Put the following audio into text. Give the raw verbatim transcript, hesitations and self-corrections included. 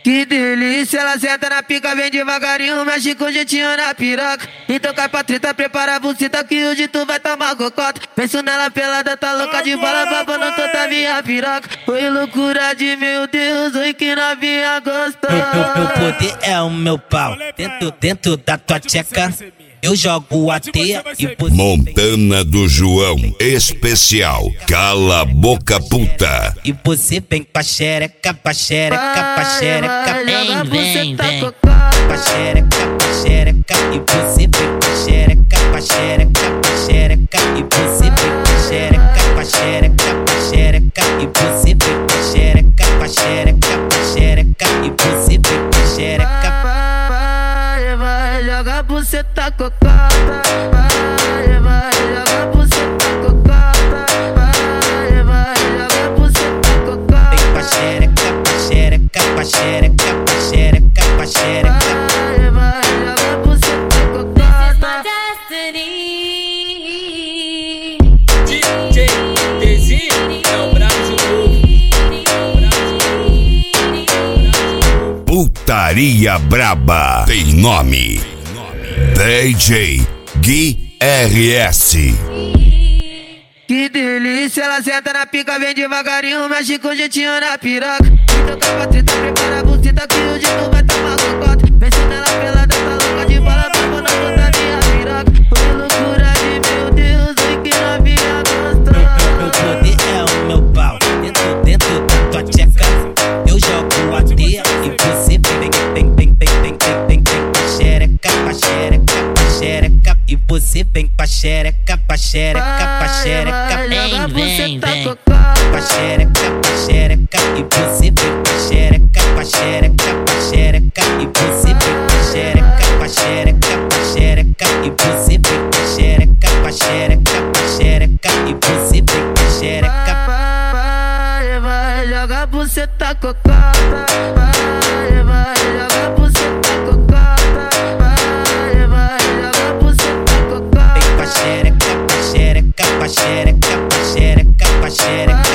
Que delícia, ela senta na pica, vem devagarinho, mexe com jeitinho na piroca. Então cai pra treta, prepara a buceta que hoje tu vai tomar cocota. Penso nela pelada, tá louca de bola, babando toda minha piroca. Foi loucura de meu Deus, oi que novinha gostosa. Meu, meu poder é o meu pau, dentro, dentro da tua tcheca. Eu jogo a teia e você... Montana do João, especial, cala a boca puta. E você vem pra xereca, pra xereca, pra xereca. Vem, vem, vem. Pra xereca, pra xereca. E você vem pra xereca, pra xereca, pra xereca. E você vem pra xereca, pra xereca, pra xereca. E você vem pra xereca, pra xereca, pra xereca. E você vem pra xereca. Joga buceta cocota, vai, vai, joga buceta cocota, vai, vai, joga buceta cocota. Vem pra xereca, pra xereca, pra xereca, pra xereca, pra xereca. Vai, vai, joga buceta cocota. D J Dezinho é o brabo de novo. Putaria braba tem nome. D J Gui R S. Que delícia, ela senta na pica, vem devagarinho, mexe com jeitinho na piroca. Então cai pra treta, prepara a buceta que hoje tu vai tomar cocota. Penso nela pelada, tá louca de bola, babando toda minha piroca. Foi loucura de meu Deus, oi que novinha gostosa. Meu poder é o meu pau, dentro, dentro da tua tcheca. Eu jogo a teia e você vem, vem, vem, vem, vem, vem, vem, vem pra xereca, pra xereca, pra xereca. E você vem pra xereca, pra xereca, pra xereca. Vem, vem, vem. Pra xereca, pra xereca. E você vem pra xereca, pra xereca, pra xereca. E você vem pra xereca, pra xereca, pra xereca. E você vem pra xereca, pra xereca, pra xereca. E você vem pra xereca. Vai, vai, joga buceta cocota, vai, vai, joga buceta cocota, vai, vai, joga buceta cocota. Vem pra xereca, pra xereca, pra xereca, pra xereca, pra xereca.